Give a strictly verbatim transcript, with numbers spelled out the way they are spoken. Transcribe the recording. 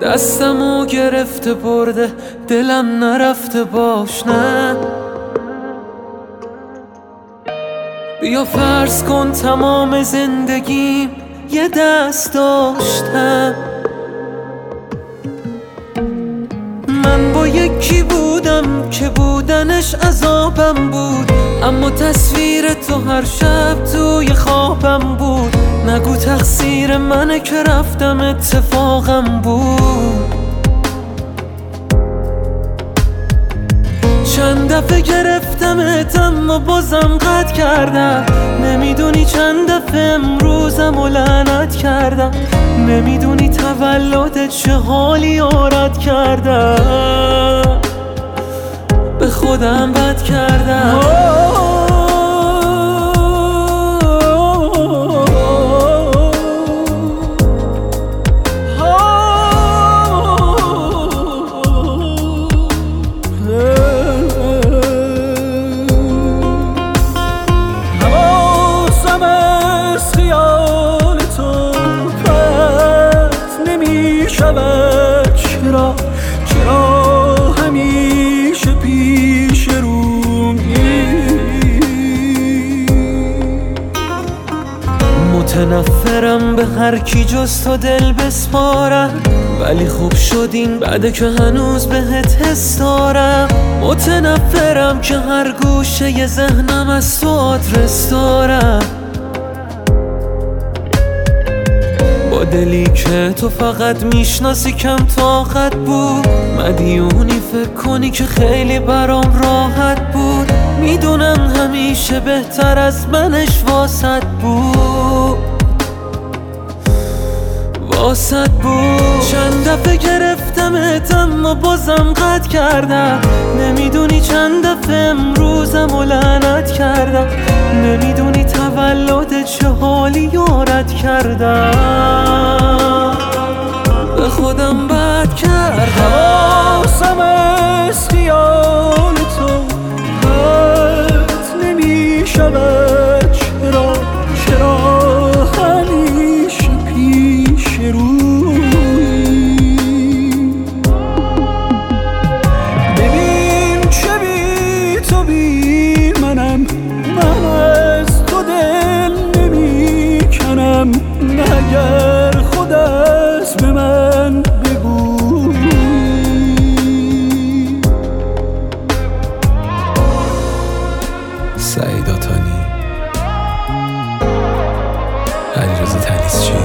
دستمو گرفته برده دلم نرفته باش نه. بیا فرض کن تمام زندگیم یه دست داشتم. من با یکی بودم که بودنش عذابم بود، اما تصویر تو هر شب توی خوابم بود. نگو تقصیر منه که رفتم اتفاقم بود. چند دفعه گرفتمت اما بازم قطع کردم. نمیدونی چند دفعه امروزم و لعنت کردم. نمیدونی تولدت چه حالی آرد کردم. به خودم بد کردم. چرا چرا همیشه پیش رومی؟ متنفرم به هر کی جز تو دل بسپارم، ولی خوب شدین بعد که هنوز بهت حس دارم. متنفرم که هر گوشه ی ذهنم از تو آدرس دارم. با دلی که تو فقط میشناسی کم طاقت بود. مدیونی فکر کنی که خیلی برام راحت بود. میدونم همیشه بهتر از منش واسط بود، واسط بود. چند دفعه گرفتمت اما بازم قطع کردم. نمیدونی چند دفعه امروزم و لعنت کردم. نمیدونی تولدت چه حالی یارت کردم. به خودم بد کردم. حواسم از خیال تو قطع نمیشود. چرا چرا همیشه پیش روی؟ ببین چه بی تو بی منم. من از تو دل نمی کنم. اگر خود از به من بگو. سعید آتانی، علیرضا طلیسچی.